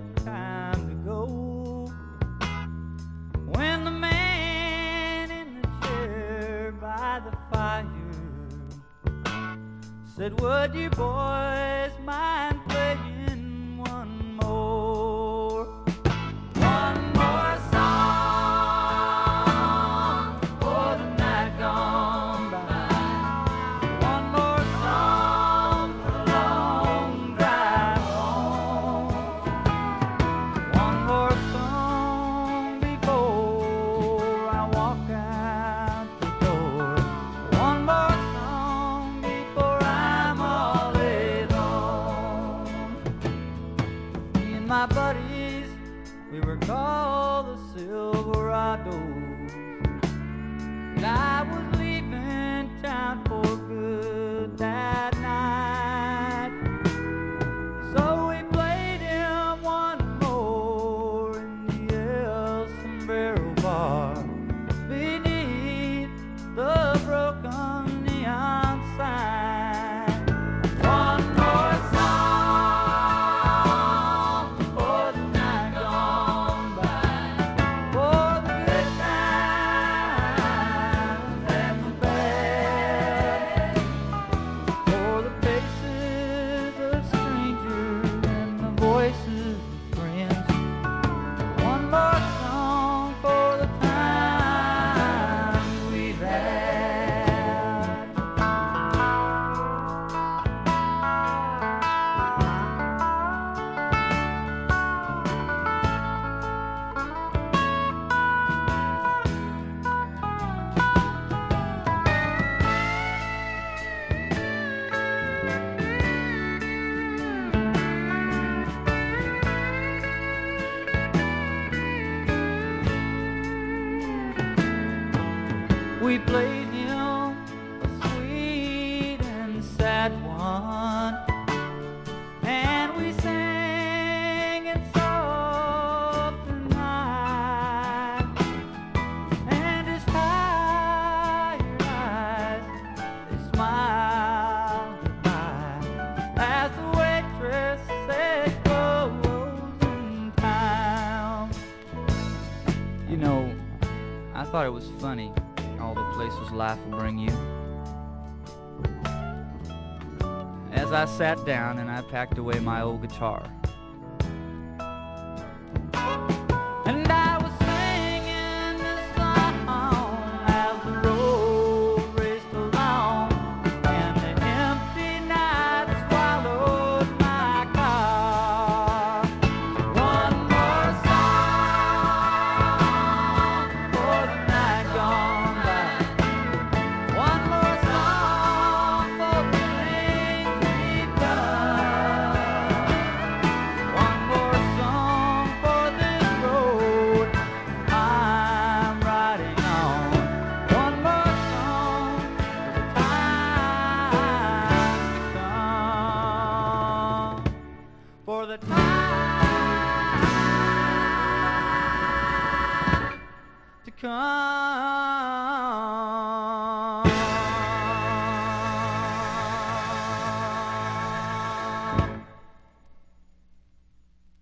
it time to go. When the man in the chair by the fire said, would you boys mind playing one more? One more song for the night gone by. One more song for the long drive home. One more song before I walk out the door. One more song before I'm all alone. Me and my buddies, we were called the Silverados, and I was leaving town for good that night. So we played him one more in the El Sombrero bar beneath the broken neon sign. One more song for the night gone by, for the good times and the bad, for the faces of strangers and the voices of friends. One more song for the times we've had. We played him a sweet and sad one, and we sang it soft and high, and his tired eyes, they smiled goodbye as the waitress said closing time. You know, I thought it was funny, all the places life will bring you. As I sat down and I packed away my old guitar, and I was singing this song as the road raced along, and the empty night swallowed my car. One more song for the night gone by. One more song for the things we've done. One more song for this road I'm riding on. One more song for the time to come. For the time to come.